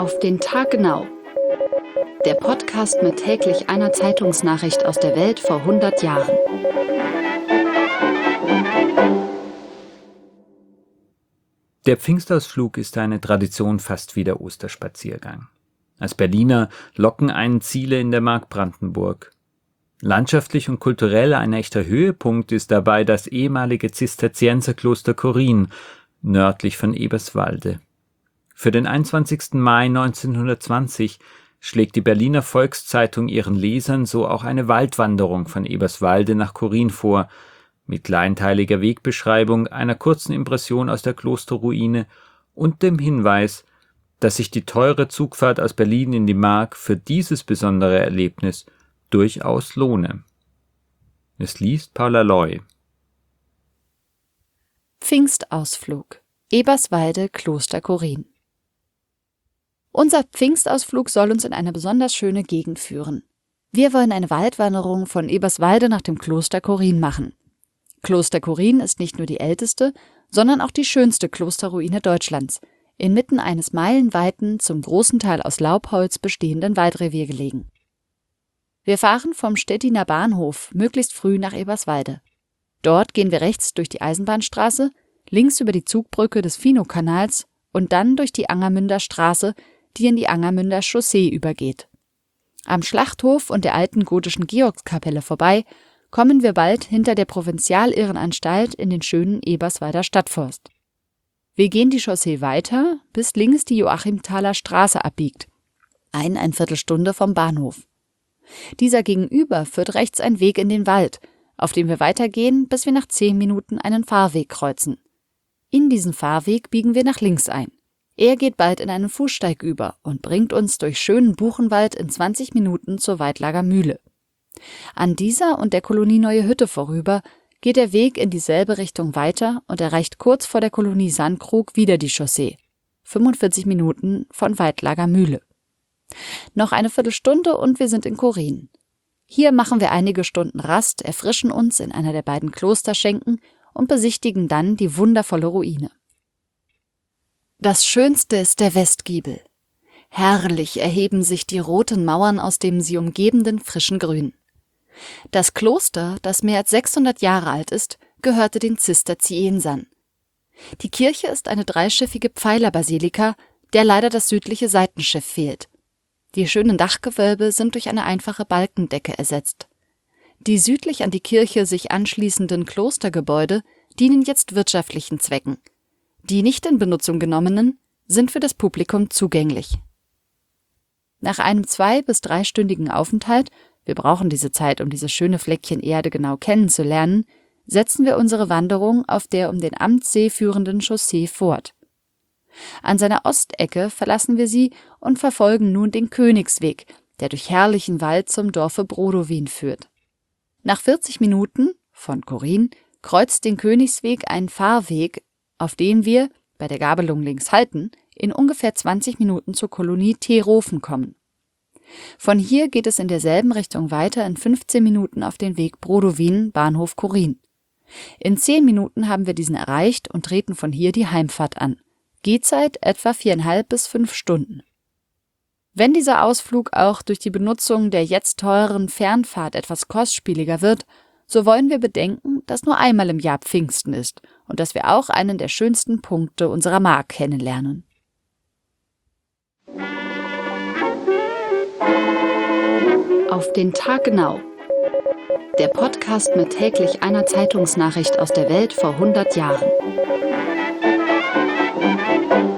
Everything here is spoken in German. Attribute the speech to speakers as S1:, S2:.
S1: Auf den Tag genau. Der Podcast mit täglich einer Zeitungsnachricht aus der Welt vor 100 Jahren.
S2: Der Pfingstausflug ist eine Tradition fast wie der Osterspaziergang. Als Berliner locken einen Ziele in der Mark Brandenburg. Landschaftlich und kulturell ein echter Höhepunkt ist dabei das ehemalige Zisterzienserkloster Chorin, nördlich von Eberswalde. Für den 21. Mai 1920 schlägt die Berliner Volkszeitung ihren Lesern so auch eine Waldwanderung von Eberswalde nach Chorin vor, mit kleinteiliger Wegbeschreibung, einer kurzen Impression aus der Klosterruine und dem Hinweis, dass sich die teure Zugfahrt aus Berlin in die Mark für dieses besondere Erlebnis durchaus lohne. Es liest Paula Loy.
S1: Pfingstausflug. Eberswalde, Kloster Chorin. Unser Pfingstausflug soll uns in eine besonders schöne Gegend führen. Wir wollen eine Waldwanderung von Eberswalde nach dem Kloster Chorin machen. Kloster Chorin ist nicht nur die älteste, sondern auch die schönste Klosterruine Deutschlands, inmitten eines meilenweiten, zum großen Teil aus Laubholz bestehenden Waldrevier gelegen. Wir fahren vom Stettiner Bahnhof möglichst früh nach Eberswalde. Dort gehen wir rechts durch die Eisenbahnstraße, links über die Zugbrücke des Finowkanals und dann durch die Angermünder Straße, die in die Angermünder Chaussee übergeht. Am Schlachthof und der alten gotischen Georgskapelle vorbei kommen wir bald hinter der Provinzialirrenanstalt in den schönen Eberswalder Stadtforst. Wir gehen die Chaussee weiter, bis links die Joachimthaler Straße abbiegt, eine Viertelstunde vom Bahnhof. Dieser gegenüber führt rechts ein Weg in den Wald, auf dem wir weitergehen, bis wir nach 10 Minuten einen Fahrweg kreuzen. In diesen Fahrweg biegen wir nach links ein. Er geht bald in einen Fußsteig über und bringt uns durch schönen Buchenwald in 20 Minuten zur Weidlager Mühle. An dieser und der Kolonie Neue Hütte vorüber geht der Weg in dieselbe Richtung weiter und erreicht kurz vor der Kolonie Sandkrug wieder die Chaussee, 45 Minuten von Weidlager Mühle. Noch eine Viertelstunde und wir sind in Chorin. Hier machen wir einige Stunden Rast, erfrischen uns in einer der beiden Klosterschenken und besichtigen dann die wundervolle Ruine. Das Schönste ist der Westgiebel. Herrlich erheben sich die roten Mauern aus dem sie umgebenden frischen Grün. Das Kloster, das mehr als 600 Jahre alt ist, gehörte den Zisterziensern. Die Kirche ist eine dreischiffige Pfeilerbasilika, der leider das südliche Seitenschiff fehlt. Die schönen Dachgewölbe sind durch eine einfache Balkendecke ersetzt. Die südlich an die Kirche sich anschließenden Klostergebäude dienen jetzt wirtschaftlichen Zwecken. Die nicht in Benutzung genommenen sind für das Publikum zugänglich. Nach einem 2- bis 3-stündigen Aufenthalt, wir brauchen diese Zeit, um dieses schöne Fleckchen Erde genau kennenzulernen, setzen wir unsere Wanderung auf der um den Amtssee führenden Chaussee fort. An seiner Ostecke verlassen wir sie und verfolgen nun den Königsweg, der durch herrlichen Wald zum Dorfe Brodowin führt. Nach 40 Minuten von Chorin kreuzt den Königsweg ein Fahrweg, auf dem wir, bei der Gabelung links halten, in ungefähr 20 Minuten zur Kolonie Teerofen kommen. Von hier geht es in derselben Richtung weiter in 15 Minuten auf den Weg Brodowin, Bahnhof Chorin. In 10 Minuten haben wir diesen erreicht und treten von hier die Heimfahrt an. Gehzeit etwa 4,5 bis 5 Stunden. Wenn dieser Ausflug auch durch die Benutzung der jetzt teuren Fernfahrt etwas kostspieliger wird, so wollen wir bedenken, dass nur einmal im Jahr Pfingsten ist und dass wir auch einen der schönsten Punkte unserer Mark kennenlernen. Auf den Tag genau. Der Podcast mit täglich einer Zeitungsnachricht aus der Welt vor 100 Jahren.